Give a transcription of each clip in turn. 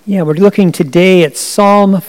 Yeah, we're looking today at Psalm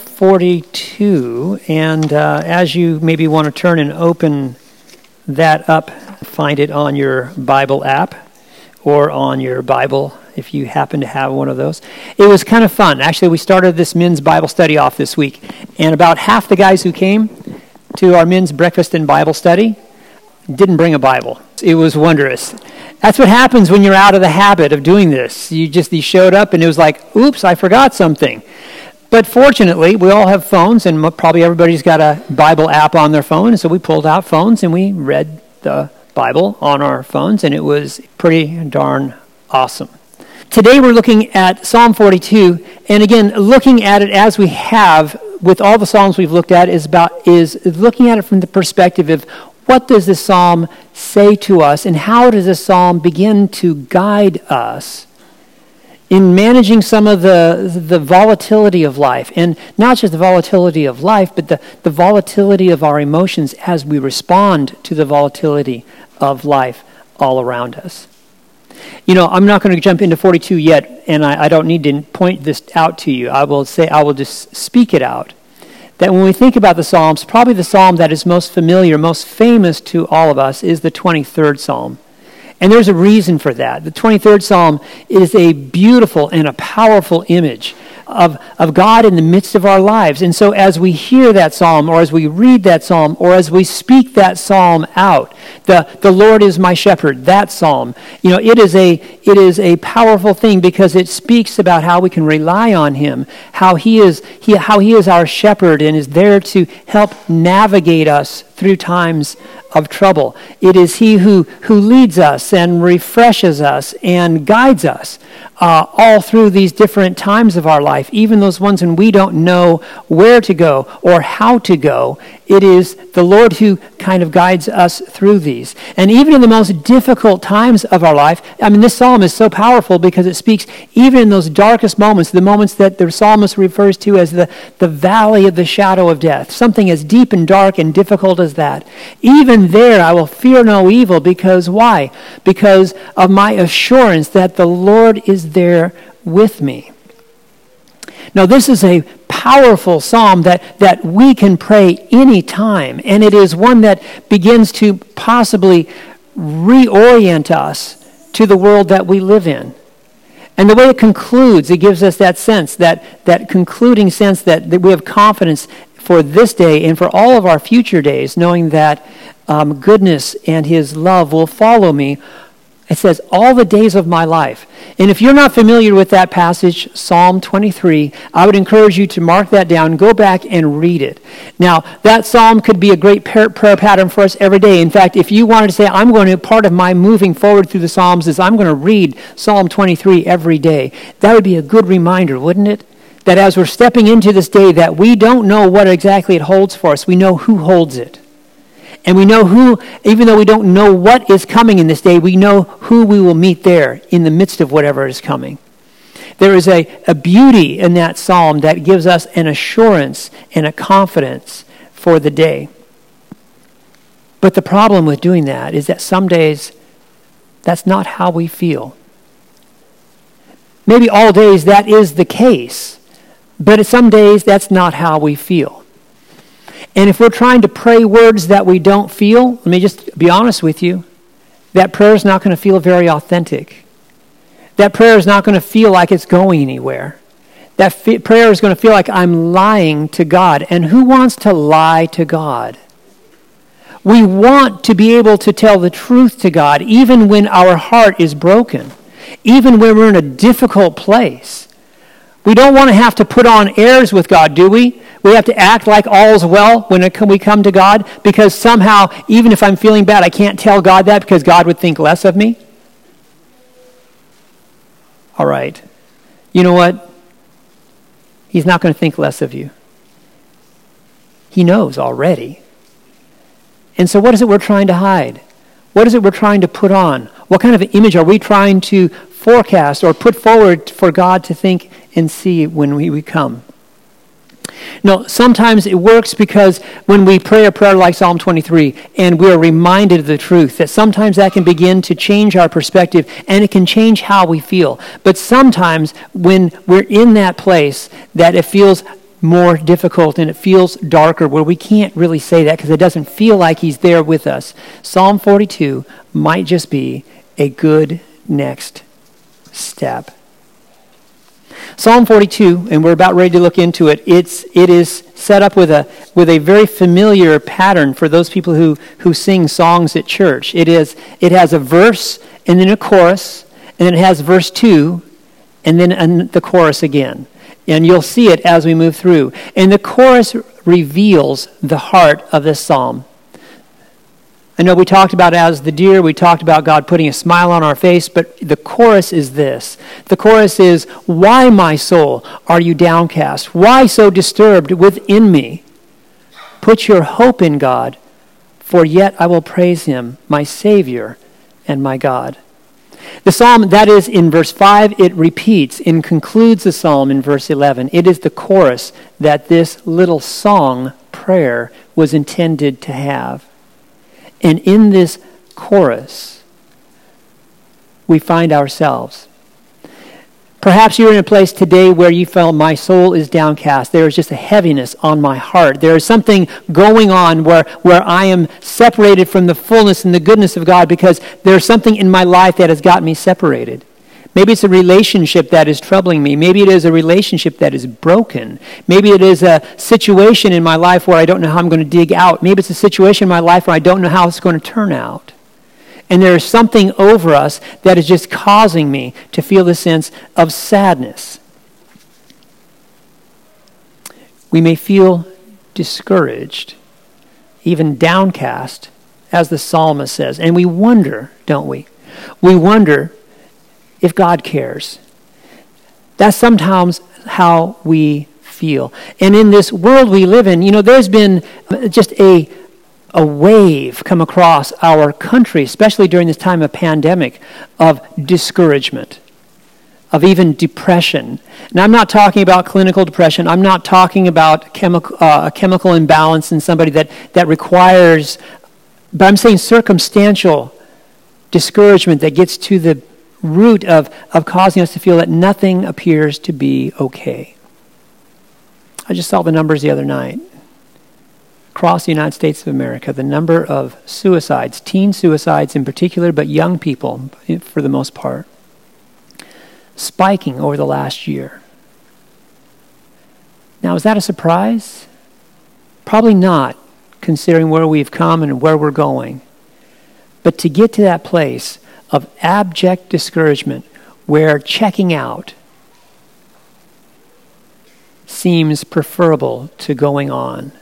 42, and as you maybe want to turn and open that up, find it on your Bible app or on your Bible if you happen to have one of those. It was kind of fun. Actually, we started this men's Bible study off this week, and about half the guys who came to our men's breakfast and Bible study didn't bring a Bible. It was wondrous. That's what happens when you're out of the habit of doing this. You showed up and it was like, oops, I forgot something. But fortunately, we all have phones, and probably everybody's got a Bible app on their phone. And so we pulled out phones and we read the Bible on our phones, and it was pretty darn awesome. Today we're looking at Psalm 42, and again, looking at it as we have with all the Psalms we've looked at is looking at it from the perspective of what does this psalm say to us, and how does this psalm begin to guide us in managing some of the volatility of life, and not just the volatility of life, but the volatility of our emotions as we respond to the volatility of life all around us. You know, I'm not going to jump into 42 yet, and I don't need to point this out to you. I will just speak it out. That when we think about the Psalms, probably the Psalm that is most familiar, most famous to all of us is the 23rd Psalm. And there's a reason for that. The 23rd Psalm is a beautiful and a powerful image of God in the midst of our lives. And so as we hear that psalm, or as we read that psalm, or as we speak that psalm out, the Lord is my shepherd, that psalm, you know, it is a powerful thing because it speaks about how we can rely on him, how he is our shepherd and is there to help navigate us through times of trouble. It is he who leads us and refreshes us and guides us all through these different times of our life, even those ones when we don't know where to go or how to go. It is the Lord who kind of guides us through these. And even in the most difficult times of our life, I mean, this psalm is so powerful because it speaks even in those darkest moments, the moments that the psalmist refers to as the valley of the shadow of death, something as deep and dark and difficult as that. Even there, I will fear no evil because why? Because of my assurance that the Lord is there with me. Now, this is a powerful psalm that we can pray any time, and it is one that begins to possibly reorient us to the world that we live in. And the way it concludes, it gives us that sense, that concluding sense that we have confidence for this day and for all of our future days, knowing that goodness and his love will follow me. It says, all the days of my life. And if you're not familiar with that passage, Psalm 23, I would encourage you to mark that down, go back and read it. Now, that psalm could be a great prayer pattern for us every day. In fact, if you wanted to say, part of my moving forward through the Psalms is I'm going to read Psalm 23 every day, that would be a good reminder, wouldn't it? That as we're stepping into this day, that we don't know what exactly it holds for us. We know who holds it. And we know who, even though we don't know what is coming in this day, we know who we will meet there in the midst of whatever is coming. There is a beauty in that psalm that gives us an assurance and a confidence for the day. But the problem with doing that is that some days, that's not how we feel. Maybe all days that is the case, but some days that's not how we feel. And if we're trying to pray words that we don't feel, let me just be honest with you, that prayer is not going to feel very authentic. That prayer is not going to feel like it's going anywhere. That prayer is going to feel like I'm lying to God. And who wants to lie to God? We want to be able to tell the truth to God, even when our heart is broken, even when we're in a difficult place. We don't want to have to put on airs with God, do we? We have to act like all's well when we come to God because somehow, even if I'm feeling bad, I can't tell God that because God would think less of me. All right. You know what? He's not going to think less of you. He knows already. And so what is it we're trying to hide? What is it we're trying to put on? What kind of image are we trying to forecast or put forward for God to think and see when we come? No, sometimes it works because when we pray a prayer like Psalm 23 and we are reminded of the truth, that sometimes that can begin to change our perspective and it can change how we feel. But sometimes when we're in that place that it feels more difficult and it feels darker, where we can't really say that because it doesn't feel like he's there with us, Psalm 42 might just be a good next step. Psalm 42, and we're about ready to look into it, it is set up with a very familiar pattern for those people who sing songs at church. It has a verse and then a chorus, and then it has verse 2 and then the chorus again. And you'll see it as we move through. And the chorus reveals the heart of this psalm. I know we talked about as the deer, we talked about God putting a smile on our face, but the chorus is this. The chorus is, "Why, my soul, are you downcast? Why so disturbed within me? Put your hope in God, for yet I will praise him, my Savior and my God." The psalm, that is in verse 5, it repeats and concludes the psalm in verse 11. It is the chorus that this little song prayer was intended to have. And in this chorus, we find ourselves. Perhaps you're in a place today where you felt my soul is downcast. There is just a heaviness on my heart. There is something going on where I am separated from the fullness and the goodness of God because there's something in my life that has got me separated. Maybe it's a relationship that is troubling me. Maybe it is a relationship that is broken. Maybe it is a situation in my life where I don't know how I'm going to dig out. Maybe it's a situation in my life where I don't know how it's going to turn out. And there is something over us that is just causing me to feel the sense of sadness. We may feel discouraged, even downcast, as the psalmist says. And we wonder, don't we? We wonder if God cares. That's sometimes how we feel. And in this world we live in, there's been just a wave come across our country, especially during this time of pandemic, of discouragement, of even depression. And I'm not talking about clinical depression. I'm not talking about a chemical imbalance in somebody that requires, but I'm saying circumstantial discouragement that gets to the root of causing us to feel that nothing appears to be okay. I just saw the numbers the other night. Across the United States of America, the number of suicides, teen suicides in particular, but young people for the most part, spiking over the last year. Now, is that a surprise? Probably not, considering where we've come and where we're going. But to get to that place of abject discouragement where checking out seems preferable to going on.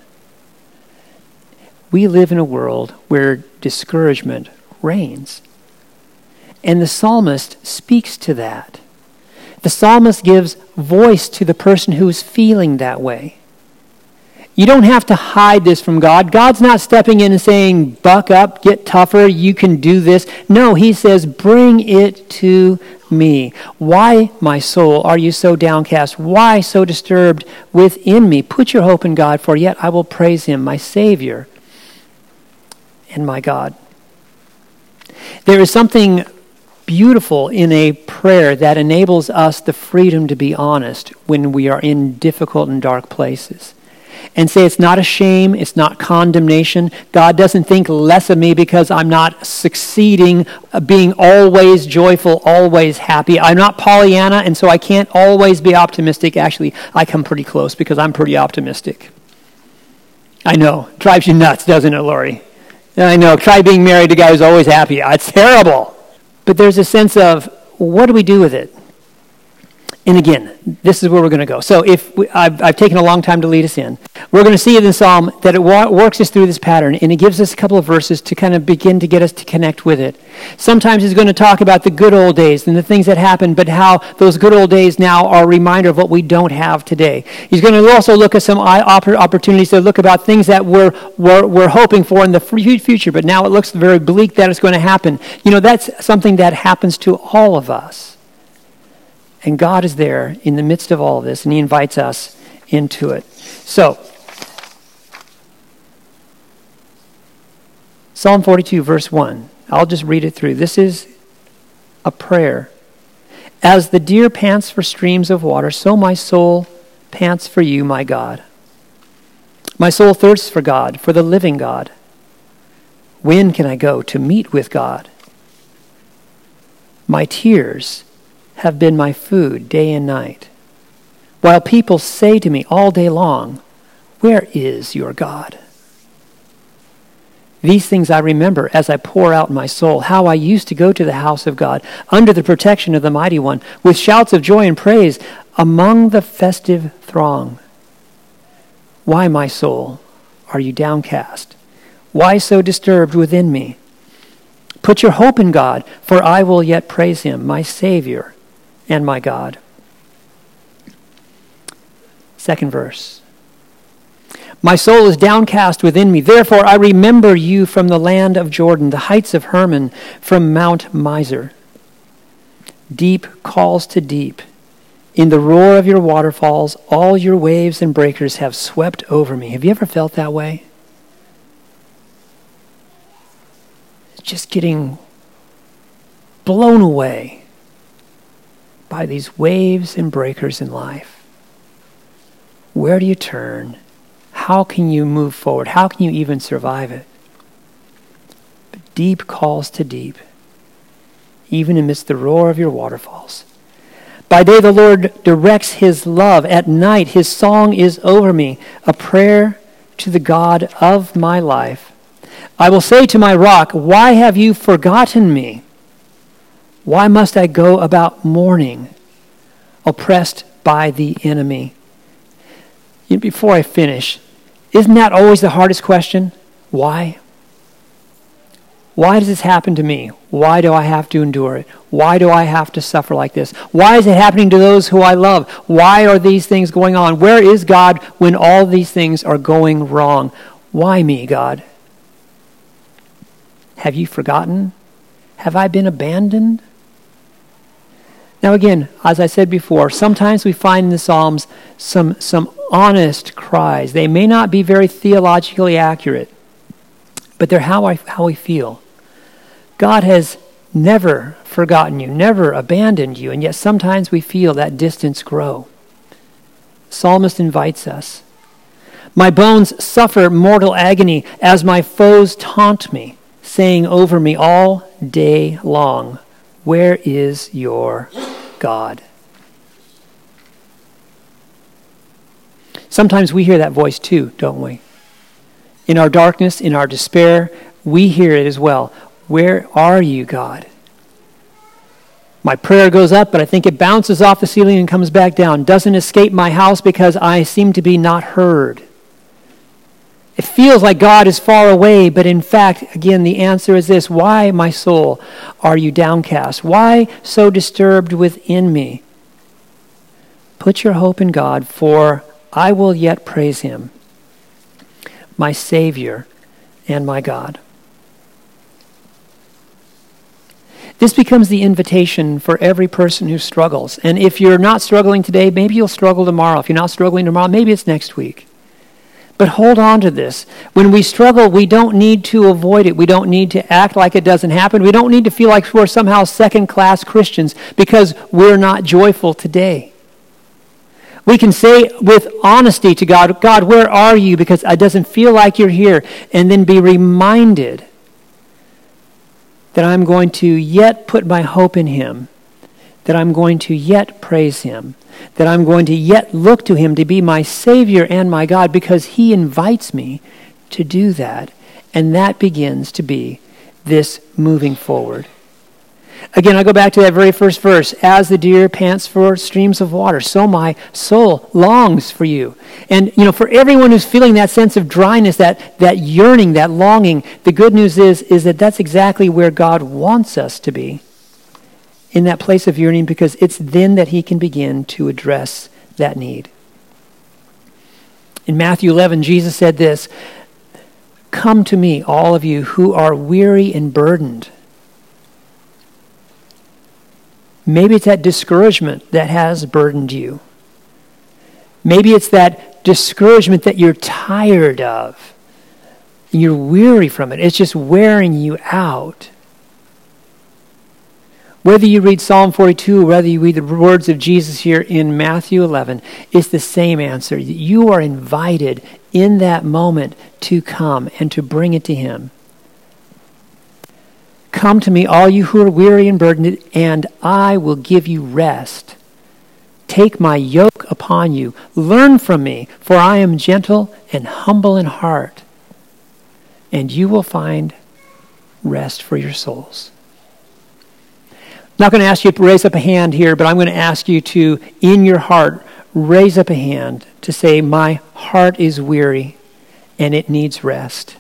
We live in a world where discouragement reigns. And the psalmist speaks to that. The psalmist gives voice to the person who is feeling that way. You don't have to hide this from God. God's not stepping in and saying, buck up, get tougher, you can do this. No, he says, bring it to me. Why, my soul, are you so downcast? Why so disturbed within me? Put your hope in God, for yet I will praise him, my Savior and my God. There is something beautiful in a prayer that enables us the freedom to be honest when we are in difficult and dark places. And say it's not a shame, it's not condemnation. God doesn't think less of me because I'm not succeeding, being always joyful, always happy. I'm not Pollyanna, and so I can't always be optimistic. Actually, I come pretty close because I'm pretty optimistic. I know, drives you nuts, doesn't it, Lori? I know, try being married to a guy who's always happy. It's terrible. But there's a sense of, what do we do with it? And again, this is where we're going to go. So I've taken a long time to lead us in. We're going to see in the Psalm that it works us through this pattern, and it gives us a couple of verses to kind of begin to get us to connect with it. Sometimes he's going to talk about the good old days and the things that happened, but how those good old days now are a reminder of what we don't have today. He's going to also look at some opportunities to look about things that we're hoping for in the future, but now it looks very bleak that it's going to happen. That's something that happens to all of us. And God is there in the midst of all of this, and he invites us into it. So, Psalm 42, verse 1. I'll just read it through. This is a prayer. As the deer pants for streams of water, so my soul pants for you, my God. My soul thirsts for God, for the living God. When can I go to meet with God? My tears have been my food day and night, while people say to me all day long, where is your God? These things I remember as I pour out my soul, how I used to go to the house of God under the protection of the Mighty One, with shouts of joy and praise among the festive throng. Why, my soul, are you downcast? Why so disturbed within me? Put your hope in God, for I will yet praise him, my Savior and my God. Second verse. My soul is downcast within me. Therefore I remember you from the land of Jordan, the heights of Hermon, from Mount Mizar. Deep calls to deep. In the roar of your waterfalls, all your waves and breakers have swept over me. Have you ever felt that way? Just getting blown away by these waves and breakers in life. Where do you turn? How can you move forward? How can you even survive it? But deep calls to deep, even amidst the roar of your waterfalls. By day the Lord directs his love. At night his song is over me, a prayer to the God of my life. I will say to my rock, why have you forgotten me? Why must I go about mourning, oppressed by the enemy? Before I finish, isn't that always the hardest question? Why? Why does this happen to me? Why do I have to endure it? Why do I have to suffer like this? Why is it happening to those who I love? Why are these things going on? Where is God when all these things are going wrong? Why me, God? Have you forgotten? Have I been abandoned? Now again, as I said before, sometimes we find in the Psalms some honest cries. They may not be very theologically accurate, but they're how we feel. God has never forgotten you, never abandoned you, and yet sometimes we feel that distance grow. The psalmist invites us. My bones suffer mortal agony as my foes taunt me, saying over me all day long, where is your God? Sometimes we hear that voice too, don't we? In our darkness, in our despair, we hear it as well. Where are you, God? My prayer goes up, but I think it bounces off the ceiling and comes back down. Doesn't escape my house because I seem to be not heard. It feels like God is far away, but in fact, again, the answer is this. Why, my soul, are you downcast? Why so disturbed within me? Put your hope in God, for I will yet praise him, my Savior and my God. This becomes the invitation for every person who struggles. And if you're not struggling today, maybe you'll struggle tomorrow. If you're not struggling tomorrow, maybe it's next week. But hold on to this. When we struggle, we don't need to avoid it. We don't need to act like it doesn't happen. We don't need to feel like we're somehow second-class Christians because we're not joyful today. We can say with honesty to God, God, where are you? Because it doesn't feel like you're here. And then be reminded that I'm going to yet put my hope in him, that I'm going to yet praise him, that I'm going to yet look to him to be my Savior and my God, because he invites me to do that. And that begins to be this moving forward. Again, I go back to that very first verse. As the deer pants for streams of water, so my soul longs for you. And, for everyone who's feeling that sense of dryness, that yearning, that longing, the good news is that that's exactly where God wants us to be, in that place of yearning, because it's then that he can begin to address that need. In Matthew 11, Jesus said this, "Come to me, all of you who are weary and burdened." Maybe it's that discouragement that has burdened you. Maybe it's that discouragement that you're tired of. You're weary from it. It's just wearing you out. Whether you read Psalm 42 or whether you read the words of Jesus here in Matthew 11, it's the same answer. You are invited in that moment to come and to bring it to him. Come to me, all you who are weary and burdened, and I will give you rest. Take my yoke upon you. Learn from me, for I am gentle and humble in heart, and you will find rest for your souls. I'm not going to ask you to raise up a hand here, but I'm going to ask you to, in your heart, raise up a hand to say, my heart is weary and it needs rest.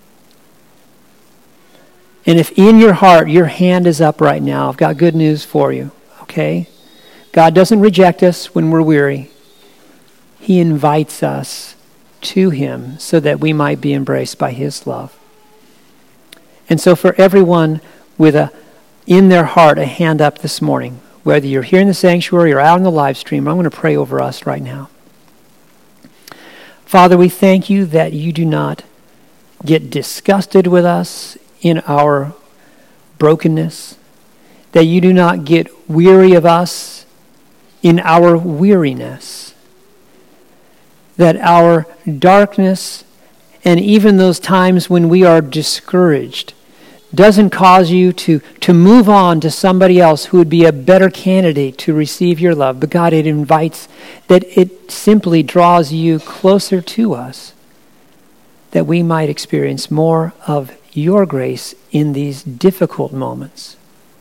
And if in your heart your hand is up right now, I've got good news for you, okay? God doesn't reject us when we're weary. He invites us to him so that we might be embraced by his love. And so for everyone with in their heart a hand up this morning, whether you're here in the sanctuary or out on the live stream, I'm going to pray over us right now. Father, we thank you that you do not get disgusted with us in our brokenness, that you do not get weary of us in our weariness, that our darkness and even those times when we are discouraged doesn't cause you to move on to somebody else who would be a better candidate to receive your love. But God, it invites, that it simply draws you closer to us, that we might experience more of your grace in these difficult moments.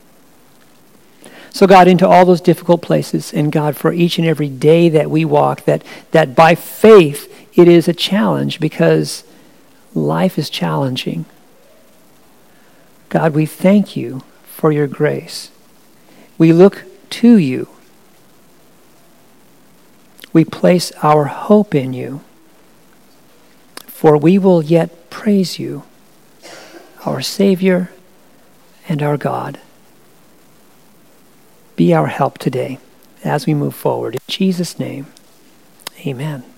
So God, into all those difficult places, and God, for each and every day that we walk, that by faith it is a challenge because life is challenging. God, we thank you for your grace. We look to you. We place our hope in you, for we will yet praise you, our Savior and our God. Be our help today as we move forward. In Jesus' name, amen.